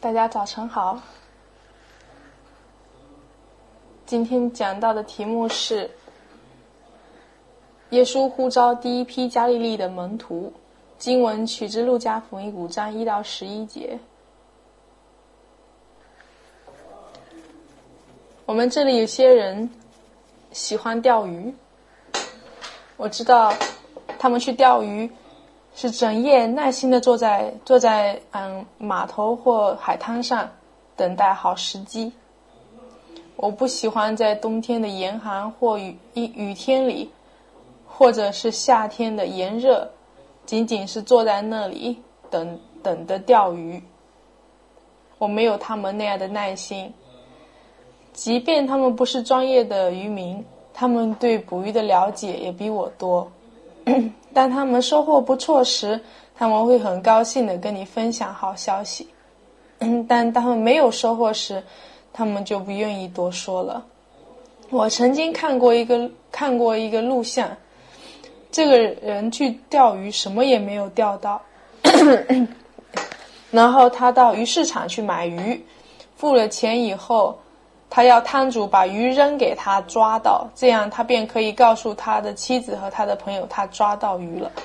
大家早晨好。今天讲到的题目是耶稣呼召第一批加利利的门徒，经文取自路加福音5章1到11节。我们这里有些人喜欢钓鱼，我知道他们去钓鱼是整夜耐心地坐在码头或海滩上等待好时机。我不喜欢在冬天的严寒或雨天里，或者是夏天的炎热，仅仅是坐在那里等着钓鱼。我没有他们那样的耐心。即便他们不是专业的渔民，他们对捕鱼的了解也比我多。当他们收获不错时，他们会很高兴地跟你分享好消息。但他们没有收获时，他们就不愿意多说了。我曾经看过一个录像，这个人去钓鱼，什么也没有钓到。然后他到鱼市场去买鱼，付了钱以后，他要摊主把鱼扔给他抓到，这样他便可以告诉他的妻子和他的朋友他抓到鱼了。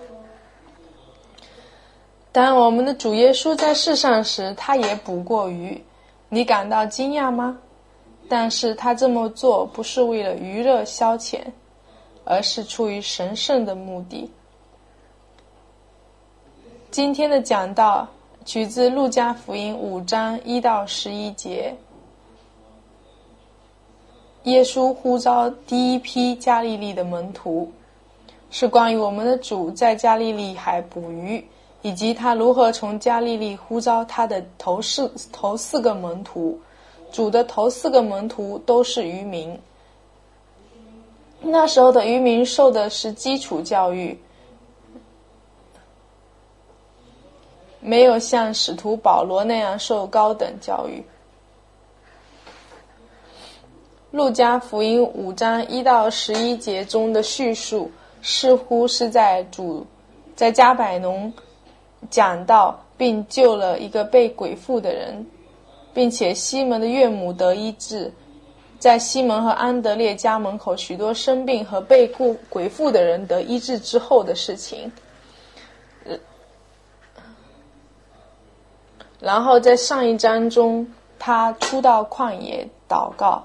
当我们的主耶稣在世上时，他也捕过鱼，你感到惊讶吗？但是他这么做不是为了娱乐消遣，而是出于神圣的目的。今天的讲道取自路加福音5章1到11节。耶稣呼召第一批加利利的门徒，是关于我们的主在加利利海捕鱼，以及他如何从加利利呼召他的头四个门徒。主的头4个门徒都是渔民。那时候的渔民受的是基础教育，没有像使徒保罗那样受高等教育。路加福音5章1到11节中的叙述似乎是在主在加百农讲道并救了一个被鬼附的人，并且西门的岳母得医治，在西门和安德烈家门口许多生病和被鬼附的人得医治之后的事情。然后在上一章中，他出到旷野祷告。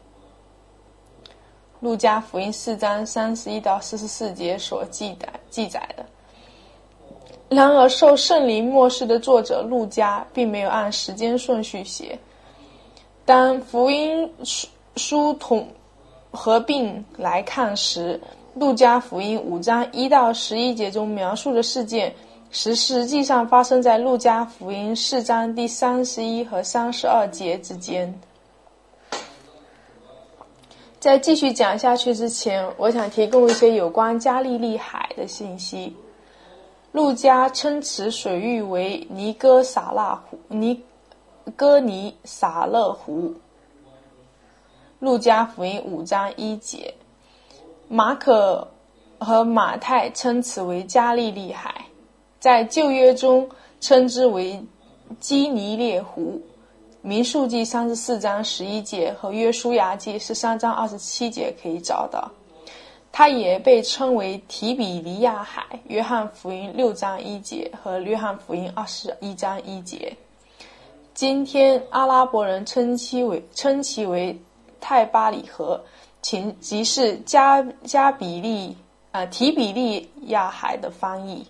路加福音4章31到44节所记载的。然而受圣灵默示的作者路加并没有按时间顺序写。当福音书合并来看时，路加福音5章1到11节中描述的事件实际上发生在路加福音4章第31和32节之间。在继续讲下去之前，我想提供一些有关加利利海的信息。路加称此水域为尼哥尼撒勒湖。路加福音5章1节。马可和马太称此为加利利海，在旧约中称之为基尼列湖。民数记34章11节和约书亚记13章27节可以找到。它也被称为提比利亚海，约翰福音6章1节和约翰福音21章1节。今天阿拉伯人称其为泰巴里河，即是提比利亚海的翻译。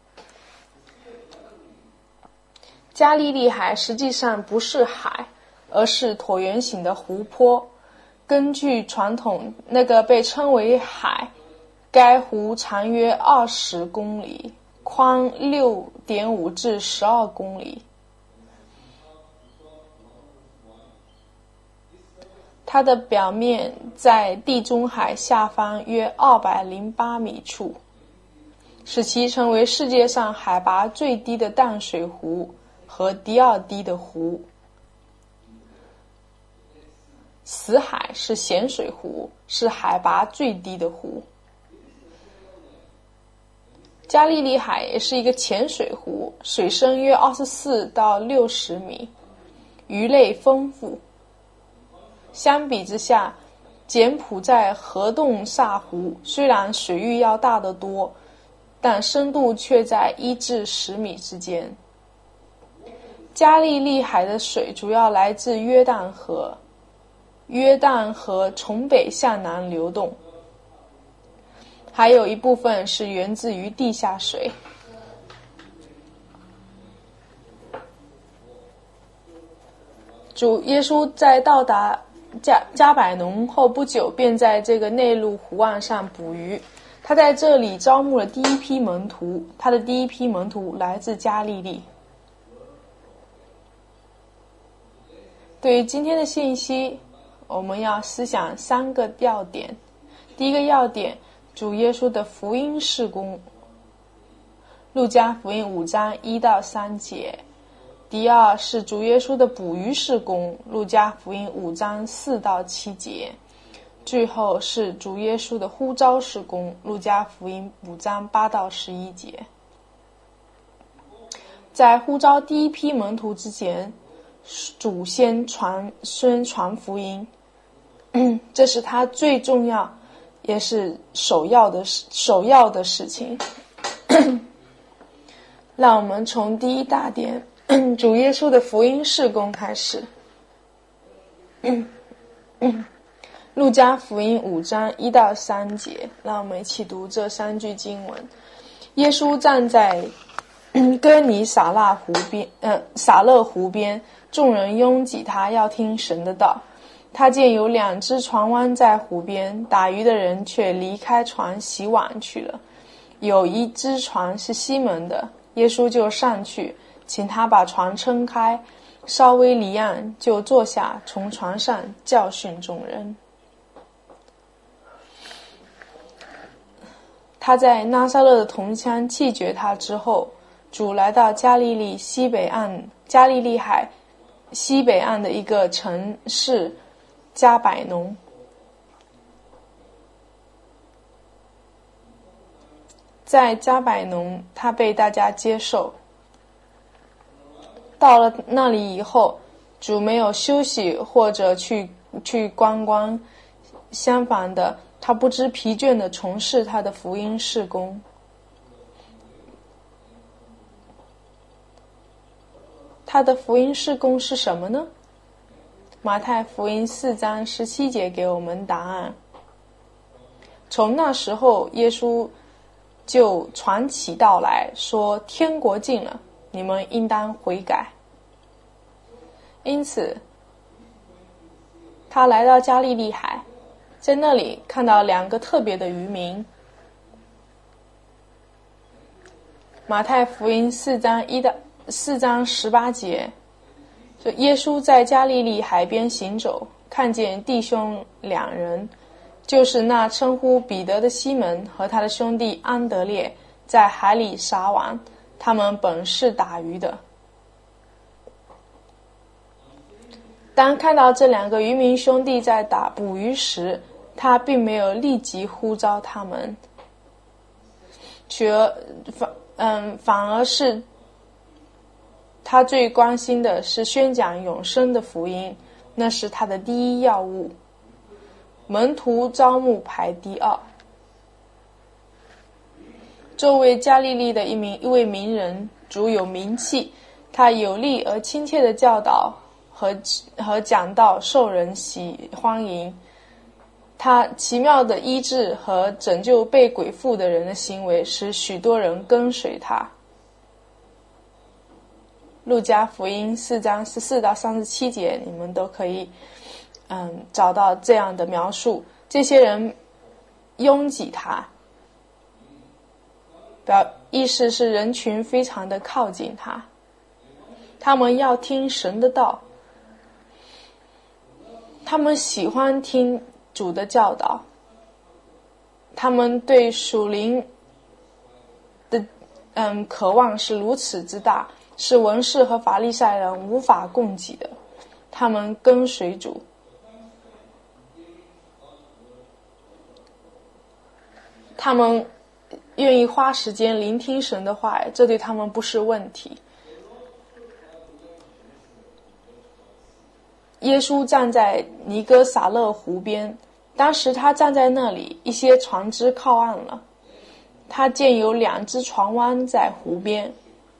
加利利海实际上不是海，而是椭圆形的湖泊。根据传统，那个被称为海，该湖长约20公里，宽6.5至12公里。它的表面在地中海下方约208米处，使其成为世界上海拔最低的淡水湖和第二低的湖。死海是咸水湖，是海拔最低的湖。 加利利海也是一个浅水湖，水深约24到60米，鱼类丰富。相比之下，柬埔寨河洞萨湖虽然水域要大得多，但深度却在1至10米之间。加利利海的水主要来自约旦河，约旦河从北向南流动，还有一部分是源自于地下水。主耶稣在到达加百农后不久，便在这个内陆湖岸上捕鱼。他在这里招募了第一批门徒，他的第一批门徒来自加利利。对于今天的信息，我们要思想3个要点。第一个要点，主耶稣的福音事工，路加福音5章1到3节。第二是主耶稣的捕鱼事工，路加福音5章4到7节。最后是主耶稣的呼召事工，路加福音5章8到11节。在呼召第一批门徒之前，主先宣传福音，这是他最重要也是首要的事情。让我们从第一大点，主耶稣的福音事工开始。路加福音5章1到3节，让我们一起读这3句经文。耶稣站在哥尼撒勒湖边，众人拥挤他，要听神的道。他见有2只船湾在湖边，打鱼的人却离开船洗碗去了。有一只船是西门的，耶稣就上去，请他把船撑开，稍微离岸，就坐下，从船上教训众人。他在拿撒勒的同乡弃绝他之后，主来到加利利海西北岸的一个城市加百农。在加百农，他被大家接受。到了那里以后，主没有休息或者去观光，相反的，他不知疲倦地从事他的福音事工。他的福音事工是什么呢？马太福音4章17节给我们答案。从那时候，耶稣就传起道来，说天国近了，你们应当悔改。因此，他来到加利利海，在那里看到2个特别的渔民。马太福音4章18节，说耶稣在加利利海边行走，看见弟兄2人，就是那称呼彼得的西门和他的兄弟安德烈，在海里撒网，他们本是打鱼的。当看到这2个渔民兄弟在捕鱼时，他并没有立即呼召他们，反而是他最关心的是宣讲永生的福音，那是他的第一要务。门徒招募排第2。这位加利利的一位名人，主有名气，他有力而亲切的教导和讲道受人欢迎。他奇妙的医治和拯救被鬼附的人的行为，使许多人跟随他。路加福音4章14到37节，你们都可以找到这样的描述。这些人拥挤他，意思是人群非常的靠近他，他们要听神的道，他们喜欢听主的教导，他们对属灵的渴望是如此之大，是文士和法利赛人无法供给的。他们跟随主，他们愿意花时间聆听神的话，这对他们不是问题。耶稣站在尼哥撒勒湖边，当时他站在那里，一些船只靠岸了。他见有2只船湾在湖边。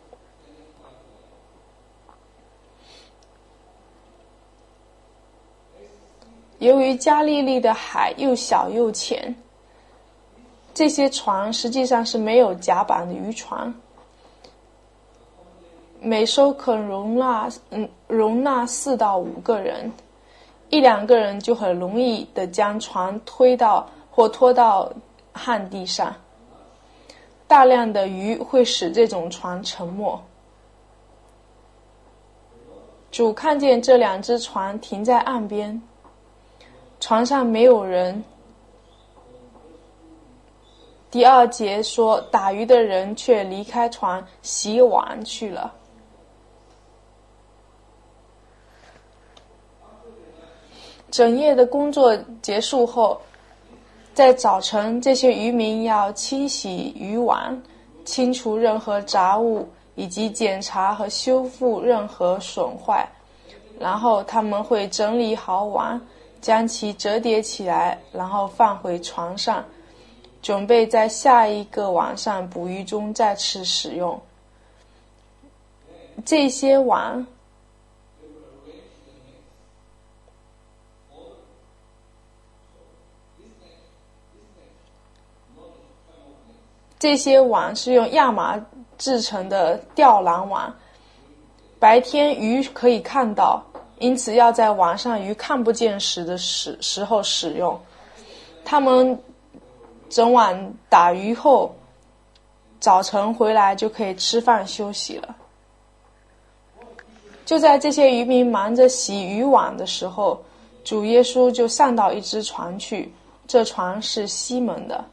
由于加利利的海又小又浅，这些船实际上是没有甲板的渔船，每艘可容纳4到5个人，1-2个人就很容易地将船推到或拖到旱地上。大量的鱼会使这种船沉没。主看见这2只船停在岸边，船上没有人。第2节说，打鱼的人却离开船洗碗去了。整夜的工作结束后，在早晨，这些渔民要清洗渔网，清除任何杂物，以及检查和修复任何损坏。然后他们会整理好网，将其折叠起来，然后放回船上，准备在下一个晚上捕鱼中再次使用。这些网是用亚麻制成的吊篮网，白天鱼可以看到，因此要在晚上鱼看不见时的时候使用。他们整晚打鱼后，早晨回来就可以吃饭休息了。就在这些渔民忙着洗渔网的时候，主耶稣就上到一只船去，这船是西门的。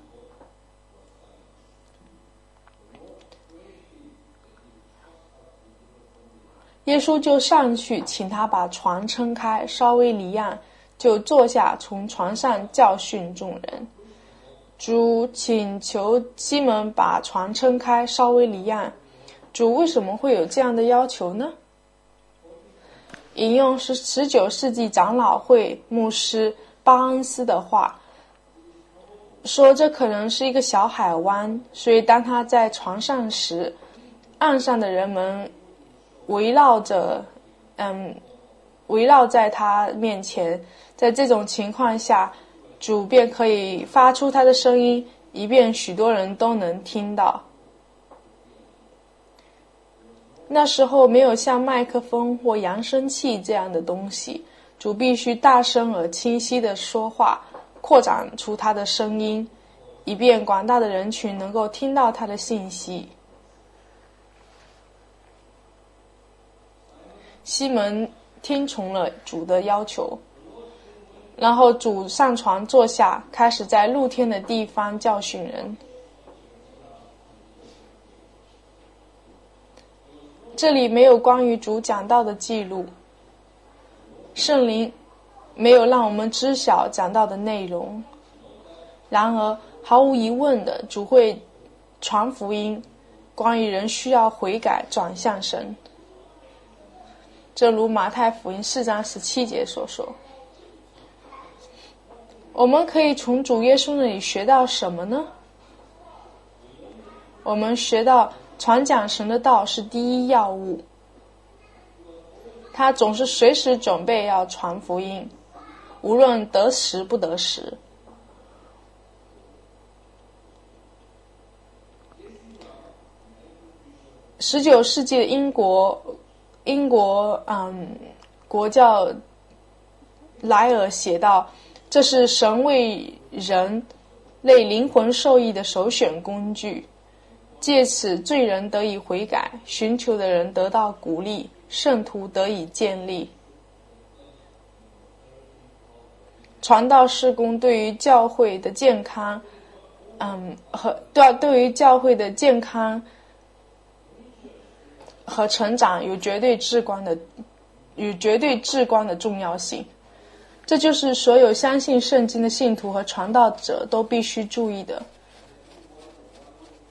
耶稣就上去，请他把船撑开，稍微离岸，就坐下，从船上教训众人。主请求西门把船撑开，稍微离岸。主为什么会有这样的要求呢？引用是19世纪长老会牧师巴恩斯的话，说这可能是一个小海湾，所以当他在船上时，岸上的人们围绕在他面前。在这种情况下，主便可以发出他的声音，以便许多人都能听到。那时候没有像麦克风或扬声器这样的东西，主必须大声而清晰地说话，扩展出他的声音，以便广大的人群能够听到他的信息。西门听从了主的要求，然后主上船坐下，开始在露天的地方教训人。这里没有关于主讲道的记录，圣灵没有让我们知晓讲道的内容。然而毫无疑问的，主会传福音，关于人需要悔改转向神，正如马太福音4章17节所说。我们可以从主耶稣那里学到什么呢？我们学到传讲神的道是第一要务，他总是随时准备要传福音，无论得时不得时。19世纪的英国国教莱尔写道，这是神为人类灵魂受益的首选工具，借此罪人得以悔改，寻求的人得到鼓励，圣徒得以建立。传道事工对于教会的健康，对于教会的健康和成长有绝对至关的重要性。这就是所有相信圣经的信徒和传道者都必须注意的。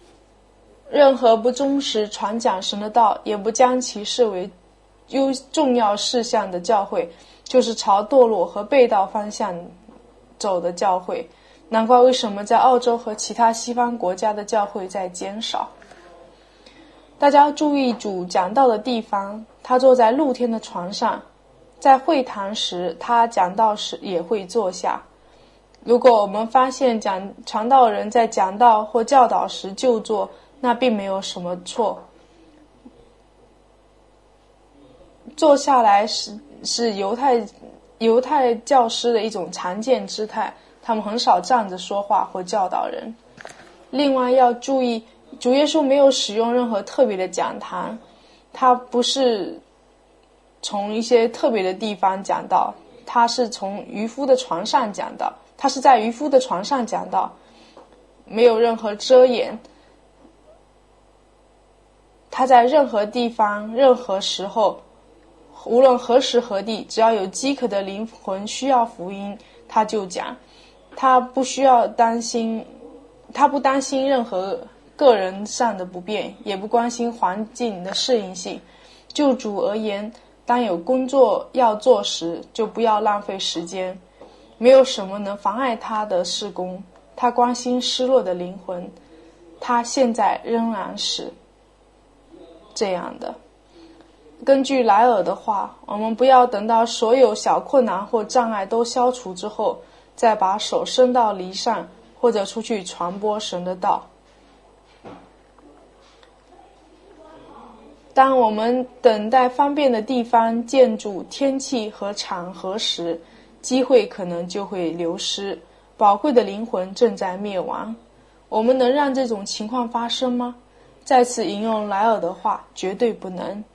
任何不忠实传讲神的道，也不将其视为重要事项的教会，就是朝堕落和背道方向走的教会。难怪为什么在澳洲和其他西方国家的教会在减少。大家要注意主讲道的地方，他坐在露天的床上，在会堂时他讲道时也会坐下。如果我们发现传道人在讲道或教导时就坐，那并没有什么错。坐下来是犹太教师的一种常见姿态，他们很少站着说话或教导人。另外要注意，主耶稣没有使用任何特别的讲堂，他不是从一些特别的地方讲道，他是从渔夫的床上讲道，他是在渔夫的床上讲道，没有任何遮掩。他在任何地方任何时候，无论何时何地，只要有饥渴的灵魂需要福音，他就讲。他不担心任何个人上的不便，也不关心环境的适应性。就主而言，当有工作要做时，就不要浪费时间。没有什么能妨碍他的事工。他关心失落的灵魂，他现在仍然是这样的。根据莱尔的话，我们不要等到所有小困难或障碍都消除之后，再把手伸到犁上，或者出去传播神的道。当我们等待方便的地方、建筑、天气和场合时，机会可能就会流失，宝贵的灵魂正在灭亡。我们能让这种情况发生吗？再次引用莱尔的话，绝对不能。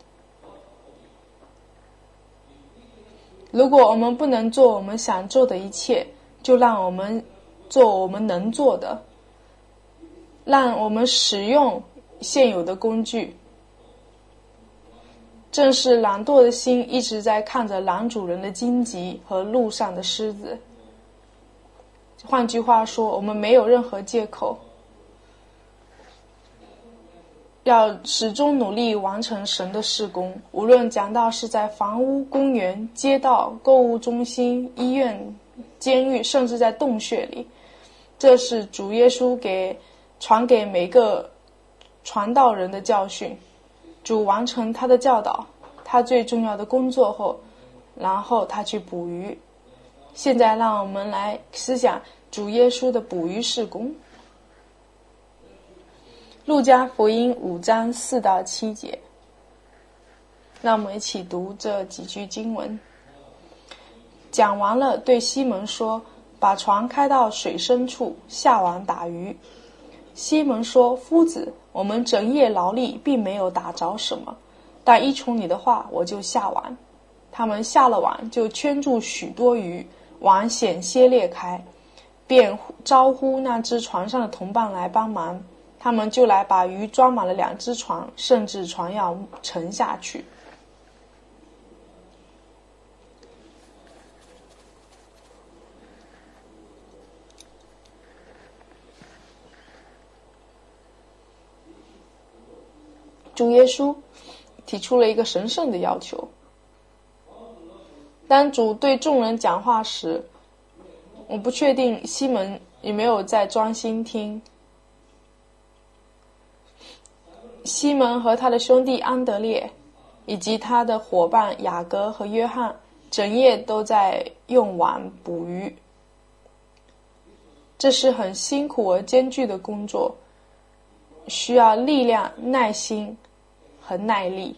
如果我们不能做我们想做的一切，就让我们做我们能做的，让我们使用现有的工具。正是懒惰的心一直在看着狼主人的荆棘和路上的狮子。换句话说，我们没有任何借口，要始终努力完成神的事工，无论讲道是在房屋、公园、街道、购物中心、医院、监狱，甚至在洞穴里。这是主耶稣传给每个传道人的教训。主完成他的教导，他最重要的工作后，然后他去捕鱼。现在让我们来思想主耶稣的捕鱼事工。路加福音5章4到7节，让我们一起读这几句经文。讲完了，对西门说：“把船开到水深处，下网打鱼。”西门说：“夫子，我们整夜劳力，并没有打着什么，但依从你的话，我就下网。”他们下了网，就圈住许多鱼，网险些裂开，便招呼那只船上的同伴来帮忙。他们就来把鱼装满了2只船，甚至船要沉下去。主耶稣提出了一个神圣的要求。当主对众人讲话时，我不确定西门有没有在专心听。西门和他的兄弟安德烈，以及他的伙伴雅各和约翰，整夜都在用网捕鱼。这是很辛苦而艰巨的工作，需要力量、耐心和耐力。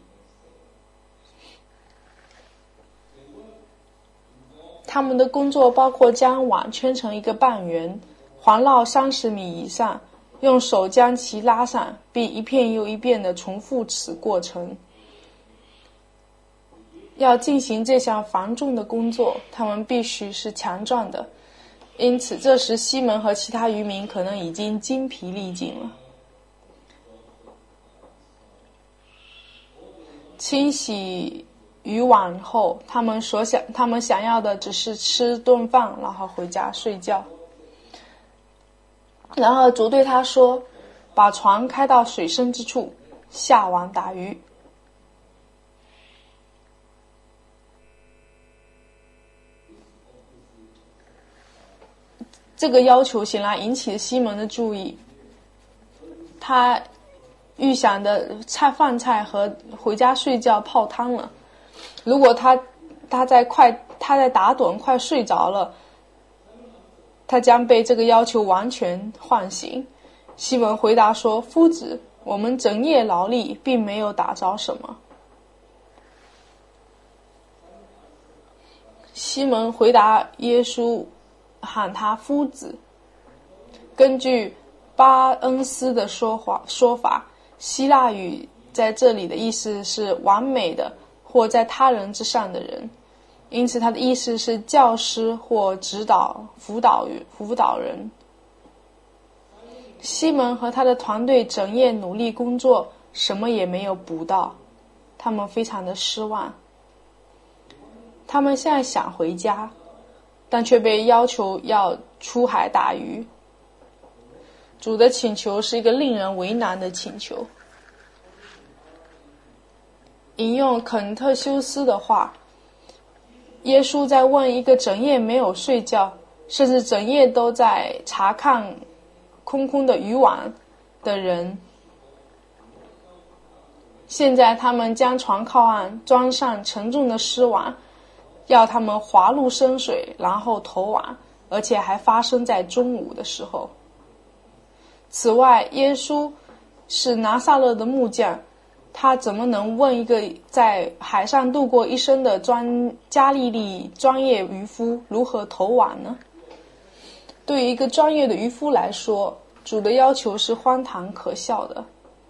他们的工作包括将网圈成一个半圆，环绕30米以上，用手将其拉上，并一遍又一遍地重复此过程。要进行这项繁重的工作，他们必须是强壮的，因此这时西门和其他渔民可能已经精疲力尽了。清洗渔网后，他们想要的只是吃顿饭，然后回家睡觉。然后主对他说：“ 把船开到水深之处，下网打鱼。这个要求显然引起了西门的注意，他预想的饭菜和回家睡觉泡汤了。如果他在打盹快睡着了，他将被这个要求完全唤醒。西门回答说：“夫子，我们整夜劳力，并没有打着什么。”西门回答耶稣，喊他夫子。根据巴恩斯的说法，希腊语在这里的意思是完美的或在他人之上的人，因此他的意思是教师或指导辅导人。西门和他的团队整夜努力工作，什么也没有捕到，他们非常的失望。他们现在想回家，但却被要求要出海打鱼。主的请求是一个令人为难的请求。引用肯特修斯的话，耶稣在问一个整夜没有睡觉，甚至整夜都在查看空空的渔网的人。现在他们将船靠岸，装上沉重的丝网，要他们滑入深水，然后投网，而且还发生在中午的时候。此外，耶稣是拿撒勒的木匠，他怎么能问一个在海上度过一生的加利利专业渔夫如何投网呢？对于一个专业的渔夫来说，主的要求是荒唐可笑的。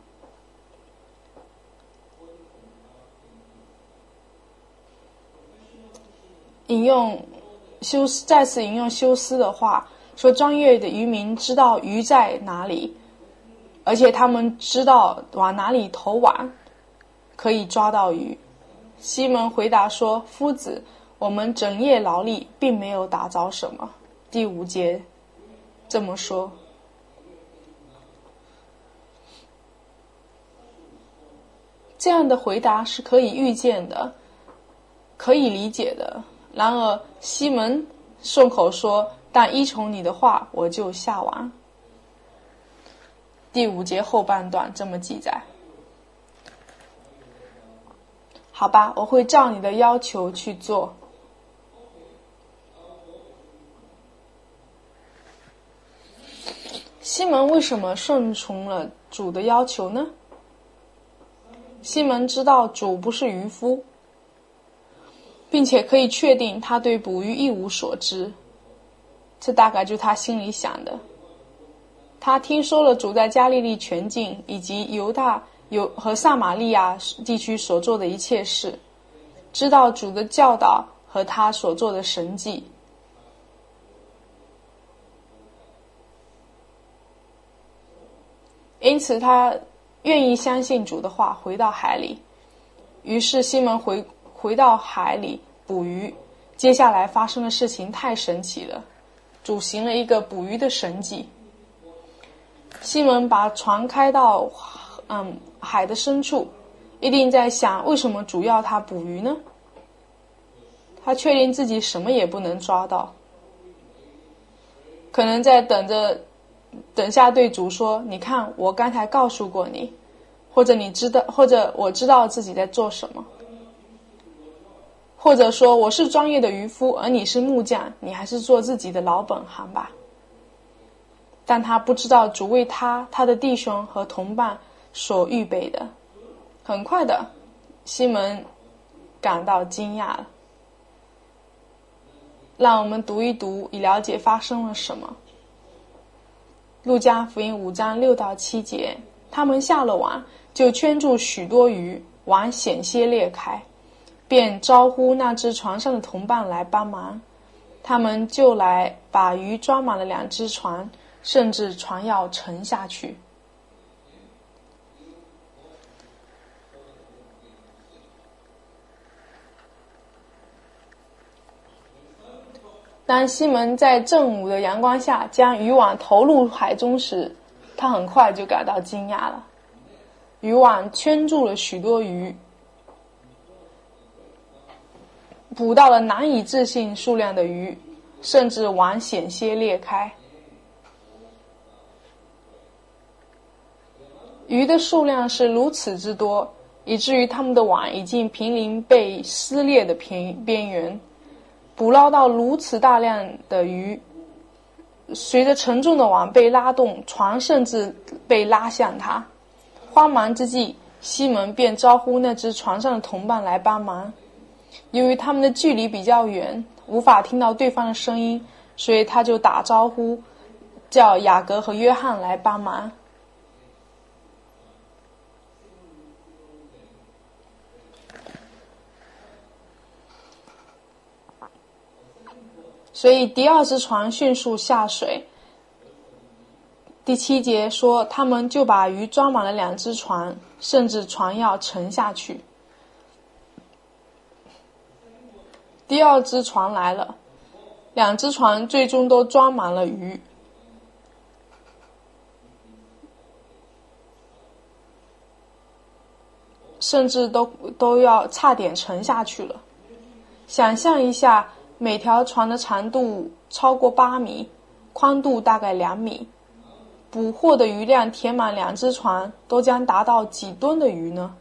再次引用休斯的话说，专业的渔民知道鱼在哪里，而且他们知道往哪里投网可以抓到鱼。西门回答说：“夫子，我们整夜劳力，并没有打着什么。”第5节这么说。这样的回答是可以预见的，可以理解的。然而西门顺口说：“但依从你的话，我就下网。”第5节后半段这么记载。好吧，我会照你的要求去做。西门为什么顺从了主的要求呢？西门知道主不是渔夫，并且可以确定他对捕鱼一无所知，这大概就是他心里想的。他听说了主在加利利全境以及犹大和撒玛利亚地区所做的一切事，知道主的教导和他所做的神迹。因此他愿意相信主的话，回到海里。于是西门回到海里捕鱼。接下来发生的事情太神奇了，主行了一个捕鱼的神迹。西门把船开到海的深处，一定在想，为什么主要他捕鱼呢？他确定自己什么也不能抓到，可能在等下对主说：“你看，我刚才告诉过你，或者我知道自己在做什么，或者说我是专业的渔夫，而你是木匠，你还是做自己的老本行吧。”但他不知道主为他的弟兄和同伴所预备的。很快的，西门感到惊讶了。让我们读一读，以了解发生了什么。路加福音5章6到7节，他们下了网，就圈住许多鱼，网险些裂开，便招呼那只船上的同伴来帮忙。他们就来把鱼装满了2只船，甚至船要沉下去。当西门在正午的阳光下将渔网投入海中时， 他很快就感到惊讶了。渔网圈住了许多鱼，捕到了难以置信数量的鱼，甚至网险些裂开。鱼的数量是如此之多，以至于它们的网已经濒临被撕裂的边缘。捕捞到如此大量的鱼，随着沉重的网被拉动，船甚至被拉向它。慌忙之际，西门便招呼那只船上的同伴来帮忙。由于他们的距离比较远，无法听到对方的声音，所以他就打招呼，叫雅各和约翰来帮忙。所以第二只船迅速下水。第7节说，他们就把鱼装满了2只船，甚至船要沉下去。第二只船来了，2只船最终都装满了鱼，甚至都要差点沉下去了。想象一下，每条船的长度超过8米，宽度大概2米，捕获的鱼量填满2只船，都将达到几吨的鱼呢？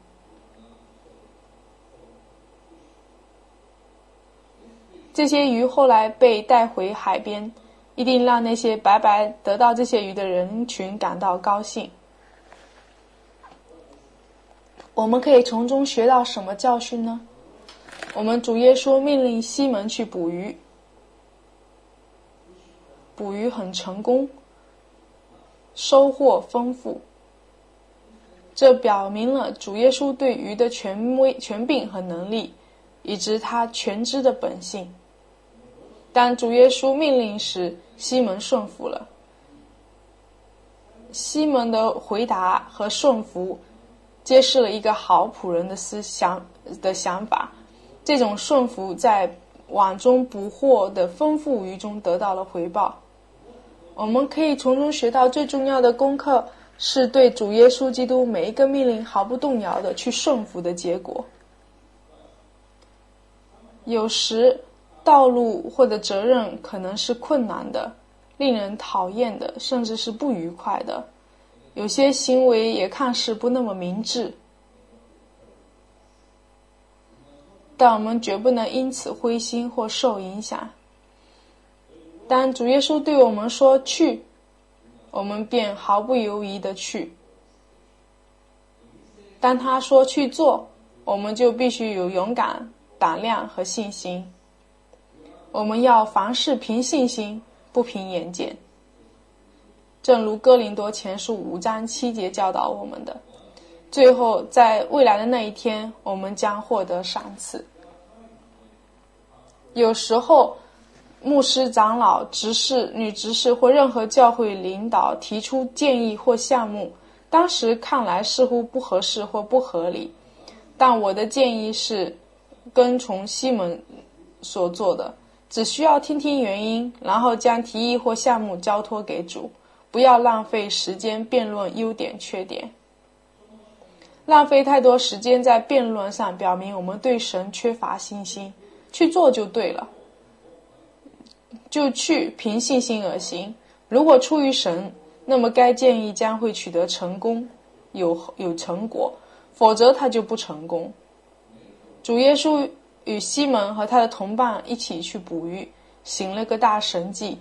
这些鱼后来被带回海边，一定让那些白白得到这些鱼的人群感到高兴。我们可以从中学到什么教训呢？我们主耶稣命令西门去捕鱼，捕鱼很成功，收获丰富。这表明了主耶稣对鱼的权柄和能力，以及他全知的本性。当主耶稣命令时，西门顺服了。西门的回答和顺服揭示了一个好仆人的想法。这种顺服在网中捕获的丰富鱼中得到了回报。我们可以从中学到最重要的功课，是对主耶稣基督每一个命令毫不动摇的去顺服的结果。有时道路或者责任可能是困难的，令人讨厌的，甚至是不愉快的。有些行为也看似不那么明智，但我们绝不能因此灰心或受影响。当主耶稣对我们说去，我们便毫不犹豫地去。当他说去做，我们就必须有勇敢、胆量和信心。我们要凡事凭信心，不凭眼见。正如哥林多前书5章7节教导我们的。最后，在未来的那一天，我们将获得赏赐。有时候，牧师、长老、执事、女执事或任何教会领导提出建议或项目，当时看来似乎不合适或不合理，但我的建议是跟从西门所做的，只需要听听原因，然后将提议或项目交托给主，不要浪费时间辩论优点缺点。浪费太多时间在辩论上，表明我们对神缺乏信心。去做就对了，就去凭信心而行。如果出于神，那么该建议将会取得成功，有成果，否则它就不成功。主耶稣与西门和他的同伴一起去捕鱼，行了个大神迹。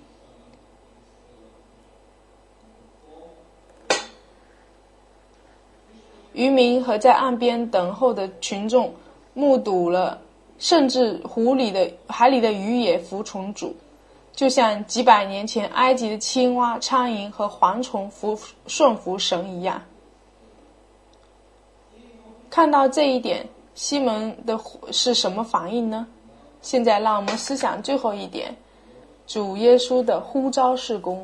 渔民和在岸边等候的群众目睹了，甚至海里的鱼也服从主，就像几百年前埃及的青蛙、苍蝇和蝗虫顺服神一样。看到这一点，西门的是什么反应呢？现在让我们思想最后一点，主耶稣的呼召事工。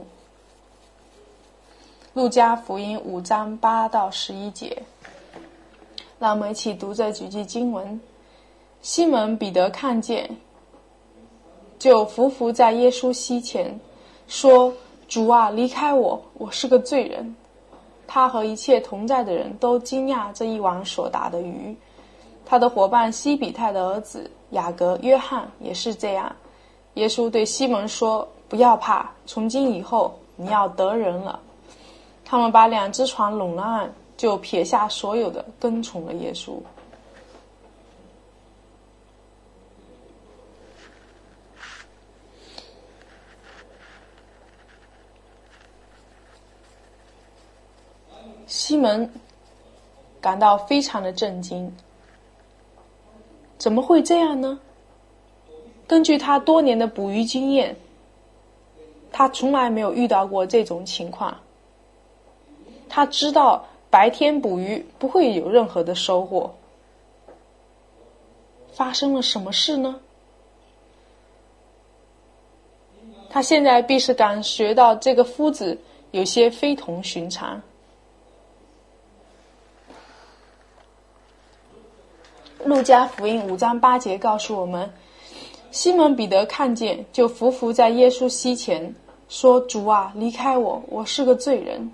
路加福音5章8到11节，让我们一起读这几句经文。西门彼得看见，就伏在耶稣膝前，说： 主啊，离开我，我是个罪人。他和一切同在的人都惊讶这一网所打的鱼。他的伙伴西比泰的儿子雅各、约翰也是这样。耶稣对西门说，不要怕，从今以后你要得人了。他们把2只船拢了岸，就撇下所有的，跟从了耶稣。西门感到非常的震惊，怎么会这样呢？根据他多年的捕鱼经验，他从来没有遇到过这种情况。他知道白天捕鱼不会有任何的收获。发生了什么事呢？他现在必是感觉到这个夫子有些非同寻常。路加福音5章8节告诉我们，西门彼得看见，就伏伏在耶稣膝前，说，主啊，离开我，我是个罪人。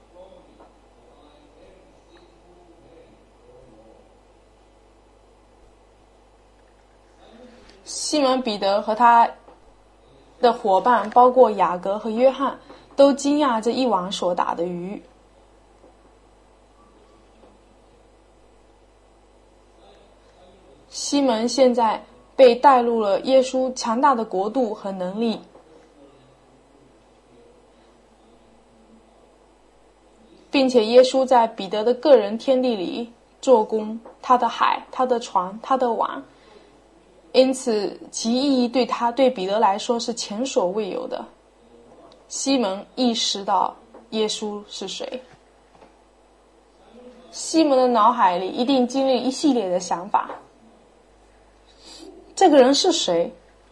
西门彼得和他的伙伴，包括雅各和约翰，都惊讶这一网所打的鱼。西门现在被带入了耶稣强大的国度和能力，并且耶稣在彼得的个人天地里做工，他的海，他的船，他的网，因此其意义对彼得来说是前所未有的。西门意识到耶稣是谁。西门的脑海里一定经历一系列的想法，这个人是谁？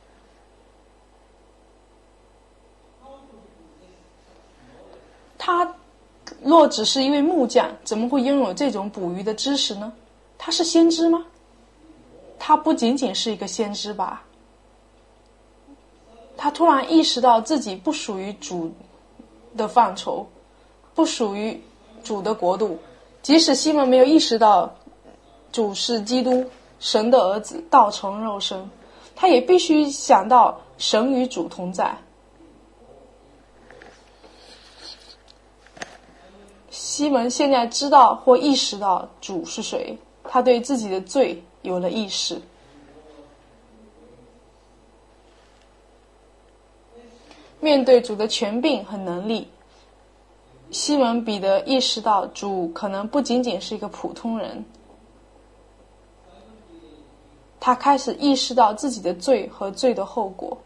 他若只是一位木匠，怎么会拥有这种捕鱼的知识呢？他是先知吗？他不仅仅是一个先知吧？他突然意识到自己不属于主的范畴，不属于主的国度。即使西门没有意识到主是基督，神的儿子，道成肉身，他也必须想到神与主同在。西门现在知道或意识到主是谁，他对自己的罪有了意识。面对主的权柄和能力，西门彼得意识到主可能不仅仅是一个普通人。他开始意识到自己的罪和罪的后果。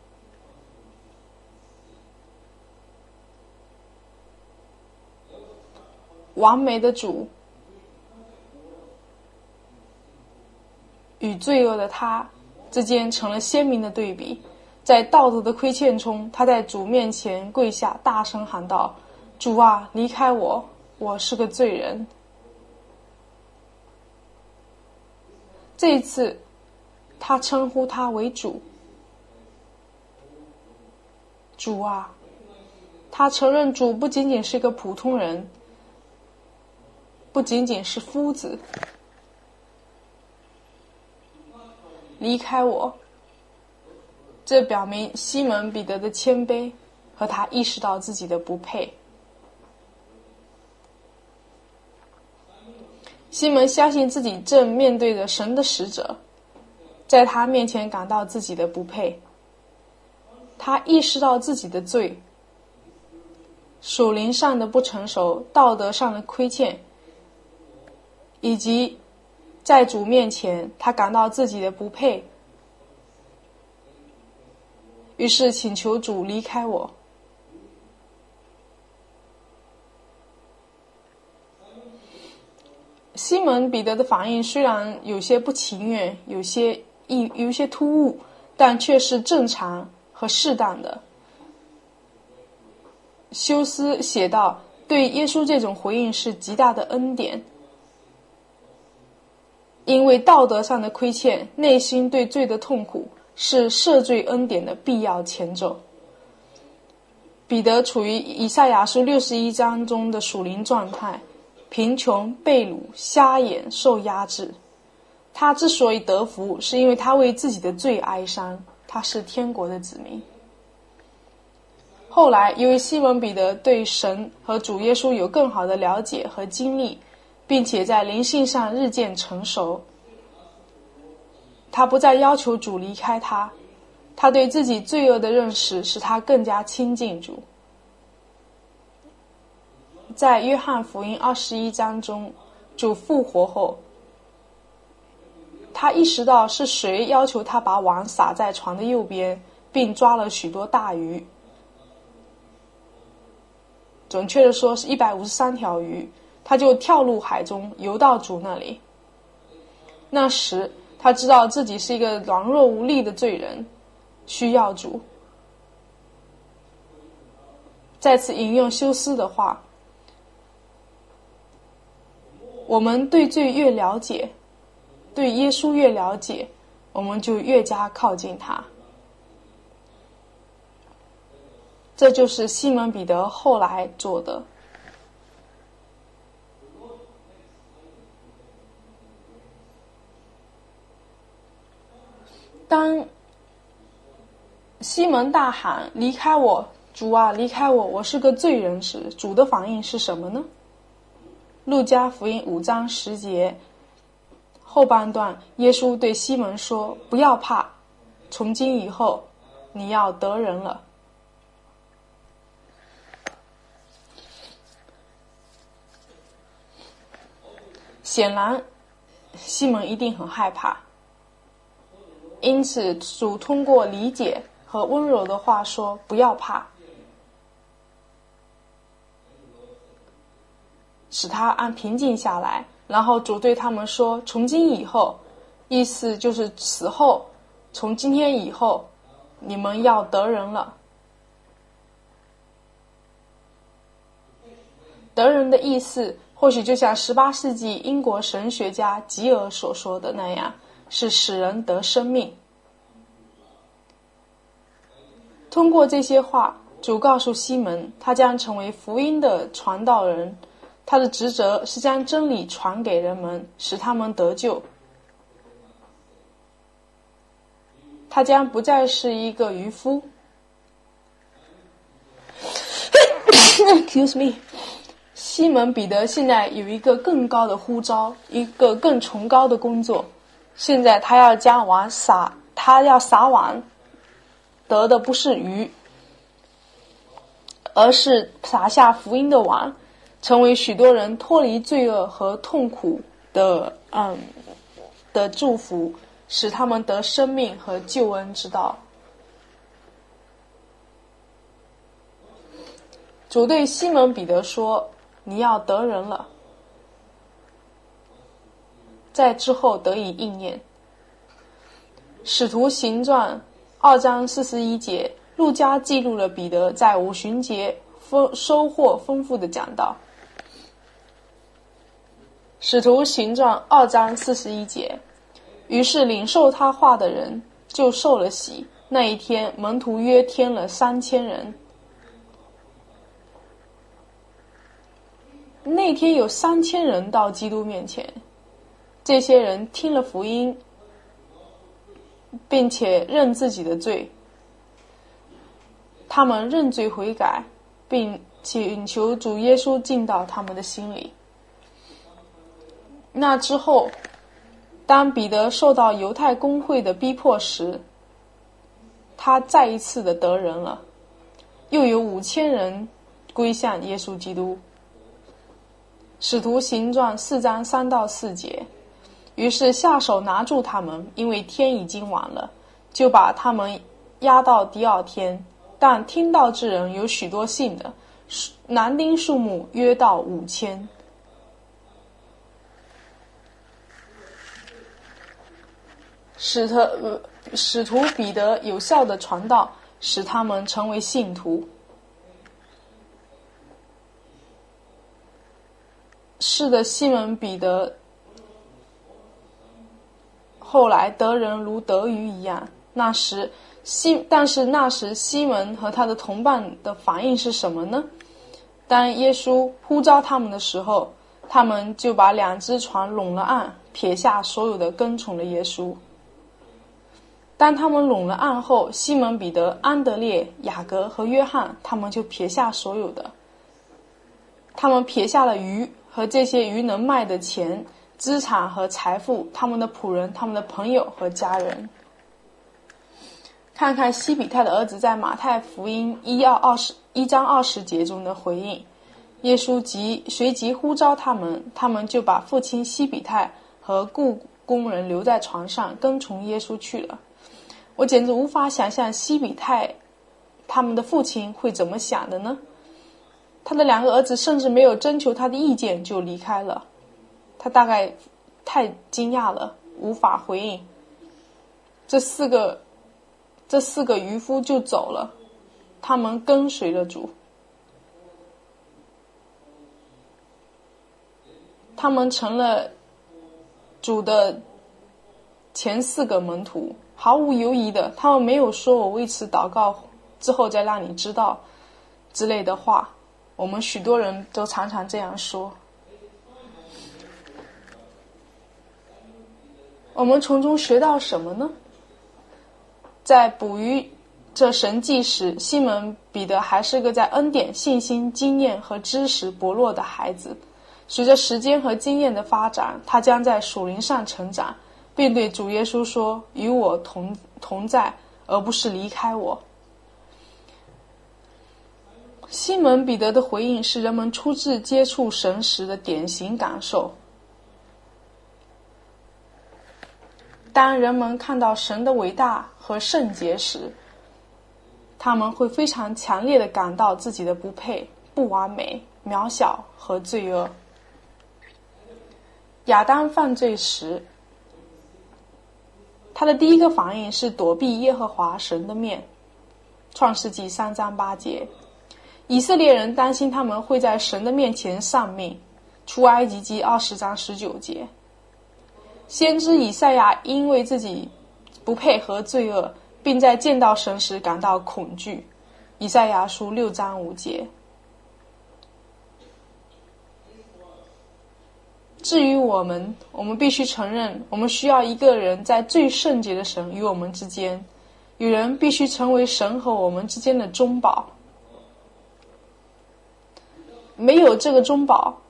完美的主与罪恶的他之间成了鲜明的对比。在道德的亏欠中，他在主面前跪下，大声喊道，主啊，离开我，我是个罪人。这一次他称呼他为主。主啊，他承认主不仅仅是一个普通人，不仅仅是夫子。离开我，这表明西门彼得的谦卑和他意识到自己的不配。西门相信自己正面对着神的使者，在他面前感到自己的不配。他意识到自己的罪，属灵上的不成熟，道德上的亏欠，以及在主面前他感到自己的不配，于是请求主离开我。西门彼得的反应虽然有些不情愿，有些突兀，但却是正常和适当的。休斯写道，对耶稣这种回应是极大的恩典，因为道德上的亏欠，内心对罪的痛苦，是赦罪恩典的必要前奏。 彼得处于以赛亚书61章中的属灵状态，贫穷、被掳、瞎眼、受压制。他之所以得福，是因为他为自己的罪哀伤，他是天国的子民。后来，由于西门彼得对神和主耶稣有更好的了解和经历，并且在灵性上日渐成熟，他不再要求主离开他，他对自己罪恶的认识使他更加亲近主。在约翰福音21章中，主复活后，他意识到是谁要求他把网撒在船的右边，并抓了许多大鱼。准确的说是153条鱼，他就跳入海中，游到主那里。那时他知道自己是一个软弱无力的罪人，需要主。再次引用休斯的话，我们对罪越了解，对耶稣越了解，我们就越加靠近他。这就是西门彼得后来做的。当西门大喊离开我，主啊离开我，我是个罪人时，主的反应是什么呢？路加福音5章10节后半段，耶稣对西门说，不要怕，从今以后你要得人了。显然西门一定很害怕，因此主通过理解和温柔的话说，不要怕，使他安平静下来。然后主对他们说，从今以后，意思就是此后，从今天以后，你们要得人了。得人的意思或许就像18世纪英国神学家吉尔所说的那样，是使人得生命。通过这些话，主告诉西门，他将成为福音的传道人，他的职责是将真理传给人们，使他们得救。他将不再是一个渔夫。Excuse me。西门彼得现在有一个更高的呼召，一个更崇高的工作。现在他要将网撒，他要撒网，得的不是鱼，而是撒下福音的网，成为许多人脱离罪恶和痛苦的祝福，使他们得生命和救恩之道。主对西门彼得说，你要得人了，在之后得以应验。使徒行传2章41节，路加记录了彼得在五旬节收获丰富的讲道。使徒行传2章41节，于是领受他话的人就受了洗，那一天门徒约添了3000人。那天有3000人到基督面前，这些人听了福音，并且认自己的罪，他们认罪悔改，并请求主耶稣进到他们的心里。那之后，当彼得受到犹太公会的逼迫时，他再一次的得人了，又有5000人归向耶稣基督。使徒行传4章3到4节，于是下手拿住他们，因为天已经晚了，就把他们押到第二天。但听到之人有许多信的，男丁数目约到5000。使徒彼得有效的传道，使他们成为信徒。是的，西门彼得后来得人如得鱼一样， 但是那时西门和他的同伴的反应是什么呢？当耶稣呼召他们的时候，他们就把2只船拢了岸，撇下所有的跟从了耶稣。当他们拢了岸后，西门彼得、安德烈、雅各和约翰，他们就撇下所有的，他们撇下了鱼和这些鱼能卖的钱、资产和财富，他们的仆人、他们的朋友和家人。看看西比泰的儿子在马太福音1章20节中的回应，耶稣随即呼召他们，他们就把父亲西比泰和雇工人留在船上，跟从耶稣去了。我简直无法想象西比泰他们的父亲会怎么想的呢？他的2个儿子甚至没有征求他的意见就离开了，他大概太惊讶了，无法回应。这四个渔夫就走了，他们跟随了主，他们成了主的前4个门徒，毫无犹疑的，他们没有说我为此祷告之后再让你知道之类的话。我们许多人都常常这样说。我们从中学到什么呢？在捕鱼这神迹时，西门彼得还是个在恩典、信心、经验和知识薄弱的孩子。随着时间和经验的发展，他将在属灵上成长，并对主耶稣说：“与我同在，而不是离开我。”西门彼得的回应是人们初次接触神时的典型感受。当人们看到神的伟大和圣洁时，他们会非常强烈地感到自己的不配、不完美、渺小和罪恶。亚当犯罪时，他的第一个反应是躲避耶和华神的面，创世纪3章8节。以色列人担心他们会在神的面前丧命，出埃及记20章19节。先知以赛亚因为自己不配合罪恶，并在见到神时感到恐惧，以赛亚书6章5节。至于我们必须承认，我们需要一个人在最圣洁的神与我们之间，有人必须成为神和我们之间的中保。没有这个中保，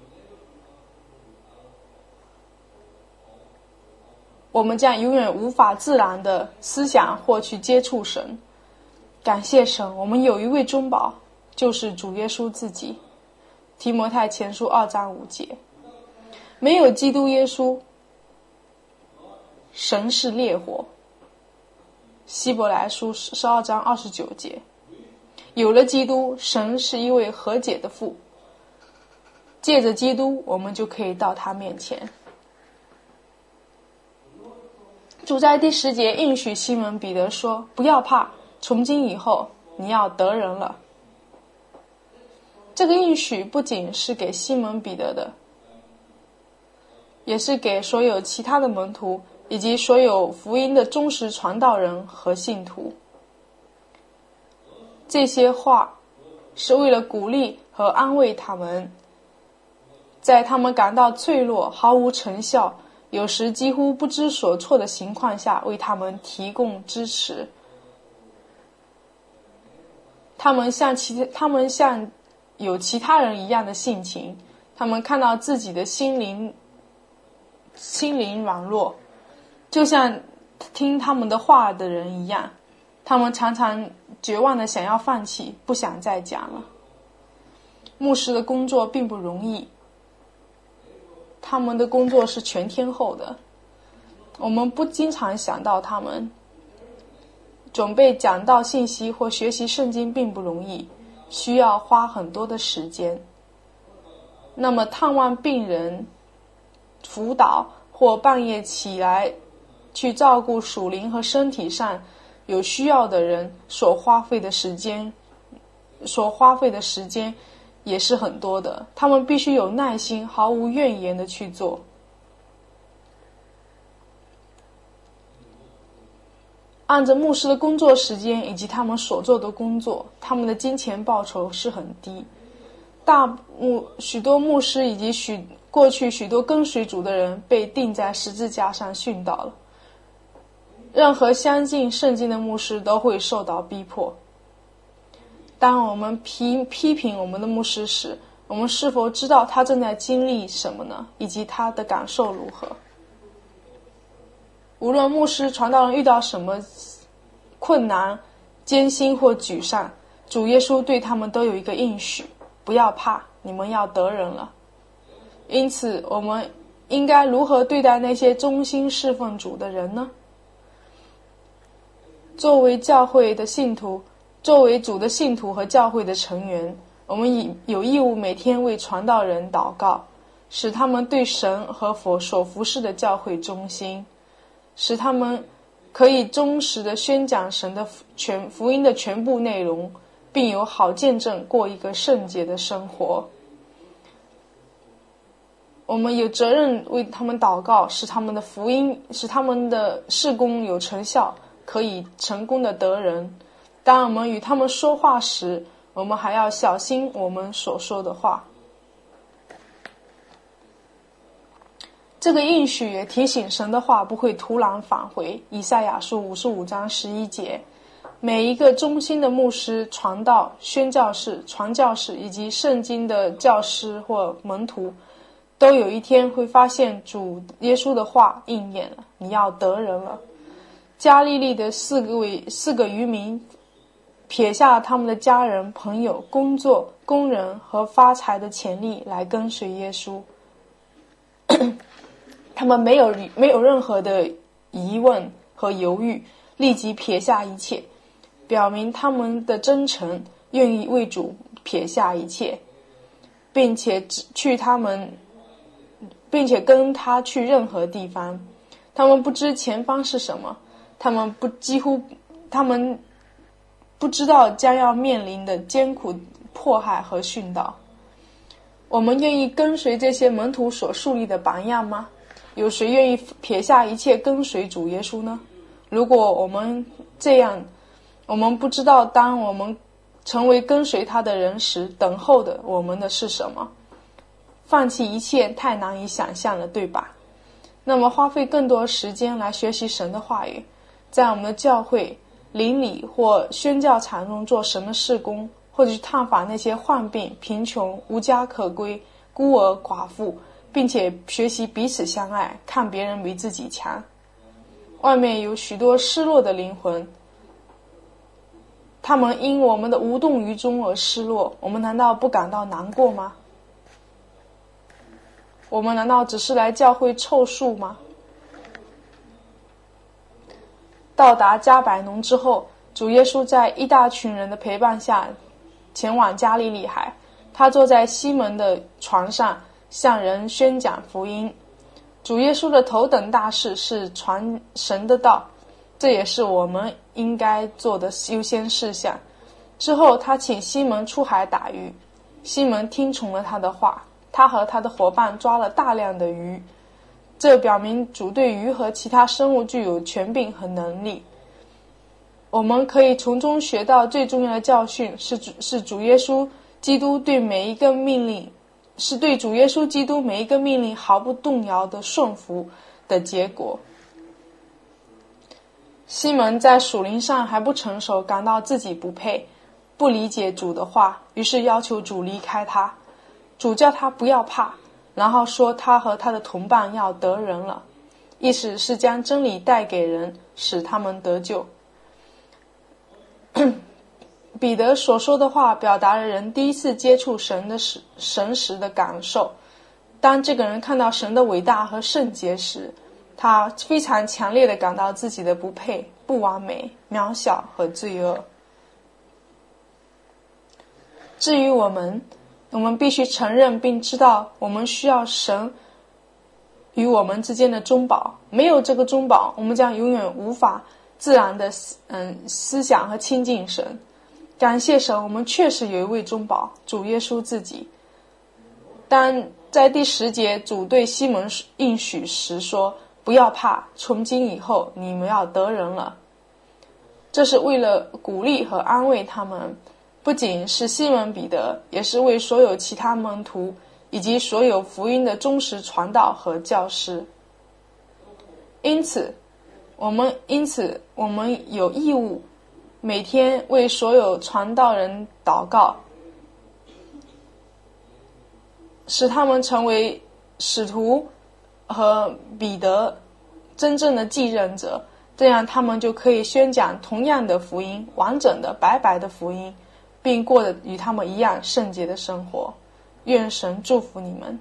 我们将永远无法自然的思想或去接触神。感谢神，我们有一位中保，就是主耶稣自己。提摩太前书2章5节。没有基督耶稣，神是烈火。希伯来书12章29节。有了基督，神是一位和解的父。借着基督，我们就可以到他面前。主在第10节应许西门彼得说：“不要怕，从今以后你要得人了。”这个应许不仅是给西门彼得的，也是给所有其他的门徒以及所有福音的忠实传道人和信徒。这些话是为了鼓励和安慰他们，在他们感到脆弱、毫无成效，有时几乎不知所措的情况下，为他们提供支持。他们像有其他人一样的性情，他们看到自己的心灵软弱，就像听他们的话的人一样，他们常常绝望的想要放弃，不想再讲了。牧师的工作并不容易，他们的工作是全天候的，我们不经常想到他们。准备讲道信息或学习圣经并不容易，需要花很多的时间。那么探望病人、辅导或半夜起来去照顾属灵和身体上有需要的人所花费的时间也是很多的，他们必须有耐心，毫无怨言的去做。 按着牧师的工作时间以及他们所做的工作，他们的金钱报酬是很低。许多牧师以及过去许多跟随主的人被钉在十字架上殉道了。任何相信圣经的牧师都会受到逼迫。当我们批评我们的牧师时，我们是否知道他正在经历什么呢？以及他的感受如何？无论牧师传道人遇到什么困难、艰辛或沮丧，主耶稣对他们都有一个应许：不要怕，你们要得人了。因此，我们应该如何对待那些忠心侍奉主的人呢？作为主的信徒和教会的成员，我们有义务每天为传道人祷告，使他们对神和所服侍的教会忠心，使他们可以忠实地宣讲神的福音的全部内容，并有好见证过一个圣洁的生活。我们有责任为他们祷告，使他们的事工有成效，可以成功的得人。当我们与他们说话时，我们还要小心我们所说的话。这个应许也提醒神的话不会突然返回。以赛亚书55章11节，每一个忠心的牧师、传道、宣教士、传教士以及圣经的教师或门徒，都有一天会发现主耶稣的话应验了，你要得人了。加利利的四个渔民撇下了他们的家人、朋友、工作、工人和发财的潜力来跟随耶稣。他们没有任何的疑问和犹豫，立即撇下一切，表明他们的真诚，愿意为主撇下一切，并且跟他去任何地方。他们不知前方是什么，他们不知道将要面临的艰苦迫害和殉道。我们愿意跟随这些门徒所树立的榜样吗？有谁愿意撇下一切跟随主耶稣呢？如果我们这样，我们不知道当我们成为跟随他的人时，等候的我们的是什么。放弃一切太难以想象了，对吧？那么花费更多时间来学习神的话语，在我们的教会、邻里或宣教场中做神的事工，或者去探访那些患病、贫穷、无家可归、孤儿寡妇，并且学习彼此相爱，看别人比自己强。外面有许多失落的灵魂，他们因我们的无动于衷而失落，我们难道不感到难过吗？我们难道只是来教会凑数吗？到达加百农之后，主耶稣在一大群人的陪伴下前往加利利海，他坐在西门的床上向人宣讲福音。主耶稣的头等大事是传神的道，这也是我们应该做的优先事项。之后他请西门出海打鱼，西门听从了他的话，他和他的伙伴抓了大量的鱼，这表明主对鱼和其他生物具有权柄和能力。我们可以从中学到最重要的教训，是对主耶稣基督每一个命令毫不动摇的顺服的结果。西门在属灵上还不成熟，感到自己不配，不理解主的话，于是要求主离开他。主叫他不要怕，然后说他和他的同伴要得人了，意思是将真理带给人，使他们得救。彼得所说的话表达了人第一次接触神时的感受。当这个人看到神的伟大和圣洁时，他非常强烈地感到自己的不配、不完美、渺小和罪恶。至于我们必须承认并知道，我们需要神与我们之间的中保。没有这个中保，我们将永远无法自然的思想和亲近神。感谢神，我们确实有一位中保，主耶稣自己。当在第10节主对西门应许时说，不要怕，从今以后你们要得人了。 这是为了鼓励和安慰他们，不仅是西门彼得，也是为所有其他门徒以及所有福音的忠实传道和教师。因此我们有义务每天为所有传道人祷告，使他们成为使徒和彼得真正的继任者，这样他们就可以宣讲同样的福音，完整的白白的福音，并过得与他们一样圣洁的生活。愿神祝福你们。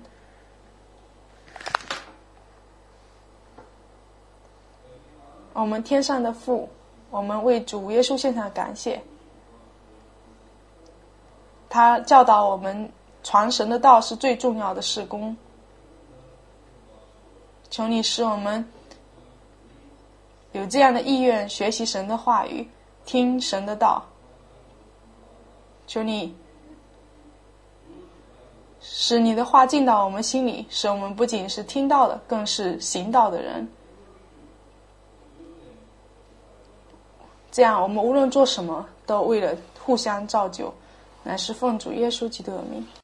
我们天上的父，我们为主耶稣献上感谢，他教导我们传神的道是最重要的事工。求你使我们有这样的意愿，学习神的话语，听神的道。求你使你的话进到我们心里，使我们不仅是听到的，更是行道的人。这样我们无论做什么，都为了互相造就，乃是奉主耶稣基督的名。